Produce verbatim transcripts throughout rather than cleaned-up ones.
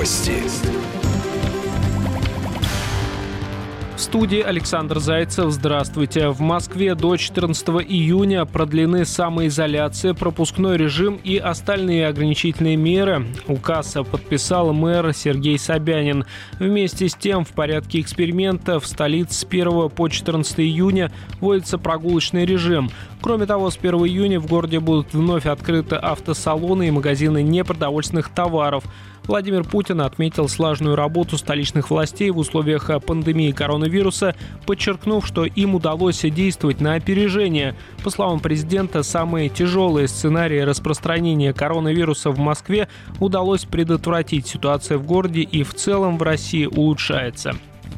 Новости. В студии Александр Зайцев. Здравствуйте. В Москве до четырнадцатого июня продлены самоизоляция, пропускной режим и остальные ограничительные меры. Указ подписал мэр Сергей Собянин. Вместе с тем, в порядке эксперимента в столице с первого по четырнадцатое июня вводится прогулочный режим. Кроме того, с первого июня в городе будут вновь открыты автосалоны и магазины непродовольственных товаров. Владимир Путин отметил слаженную работу столичных властей в условиях пандемии коронавируса, подчеркнув, что им удалось действовать на опережение. По словам президента, самые тяжелые сценарии распространения коронавируса в Москве удалось предотвратить. Ситуация в городе и в целом в России улучшается.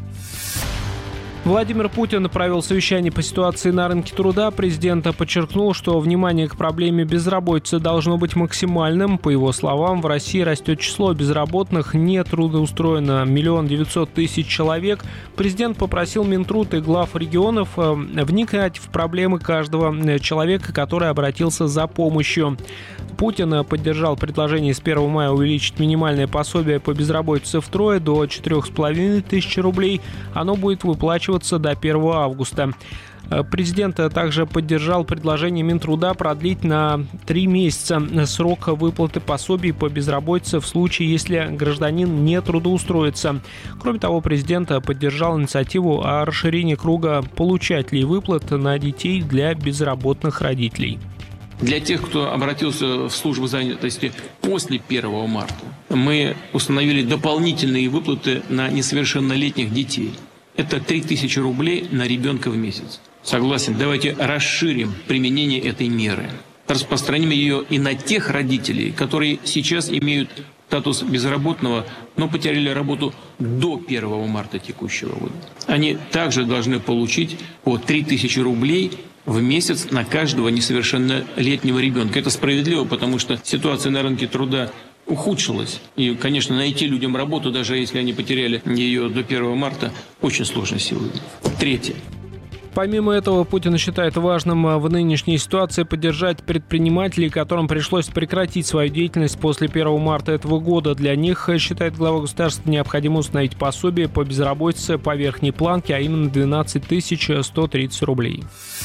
Владимир Путин провел совещание по ситуации на рынке труда. Президент подчеркнул, что внимание к проблеме безработицы должно быть максимальным. По его словам, в России растет число безработных, не трудоустроено миллион девятьсот тысяч человек. Президент попросил Минтруд и глав регионов вникать в проблемы каждого человека, который обратился за помощью. Путин поддержал предложение с первого мая увеличить минимальное пособие по безработице втрое до четырех с половиной тысяч рублей. Оно будет выплачиваться до первого августа. Президент также поддержал предложение Минтруда продлить на три месяца срок выплаты пособий по безработице в случае, если гражданин не трудоустроится. Кроме того, президент поддержал инициативу о расширении круга получателей выплат на детей для безработных родителей. Для тех, кто обратился в службу занятости после первого марта, мы установили дополнительные выплаты на несовершеннолетних детей. Это три тысячи рублей на ребенка в месяц. Согласен, давайте расширим применение этой меры. Распространим ее и на тех родителей, которые сейчас имеют статус безработного, но потеряли работу до первого марта текущего года. Они также должны получить по три тысячи рублей в месяц на каждого несовершеннолетнего ребенка. Это справедливо, потому что ситуация на рынке труда ухудшилась. И, конечно, найти людям работу, даже если они потеряли ее до первого марта, очень сложно сегодня. Третье. Помимо этого, Путин считает важным в нынешней ситуации поддержать предпринимателей, которым пришлось прекратить свою деятельность после первого марта этого года. Для них, считает глава государства, необходимо установить пособие по безработице по верхней планке, а именно двенадцать тысяч сто тридцать рублей.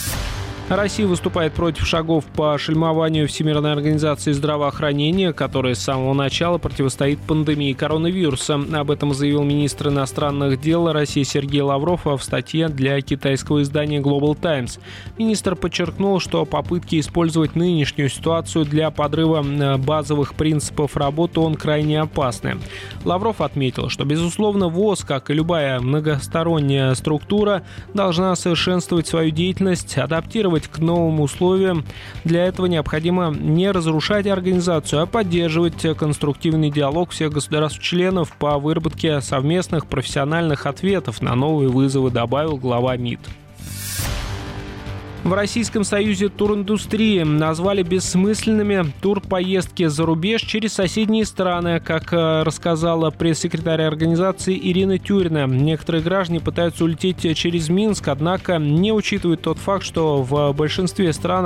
Россия выступает против шагов по шельмованию Всемирной организации здравоохранения, которая с самого начала противостоит пандемии коронавируса. Об этом заявил министр иностранных дел России Сергей Лавров в статье для китайского издания Global Times. Министр подчеркнул, что попытки использовать нынешнюю ситуацию для подрыва базовых принципов работы он крайне опасны. Лавров отметил, что, безусловно, ВОЗ, как и любая многосторонняя структура, должна совершенствовать свою деятельность, адаптировать к новым условиям. Для этого необходимо не разрушать организацию, а поддерживать конструктивный диалог всех государств-членов по выработке совместных профессиональных ответов на новые вызовы, добавил глава МИД. В Российском союзе туриндустрии назвали бессмысленными турпоездки за рубеж через соседние страны, как рассказала пресс-секретарь организации Ирина Тюрина. Некоторые граждане пытаются улететь через Минск, однако не учитывают тот факт, что в большинстве стран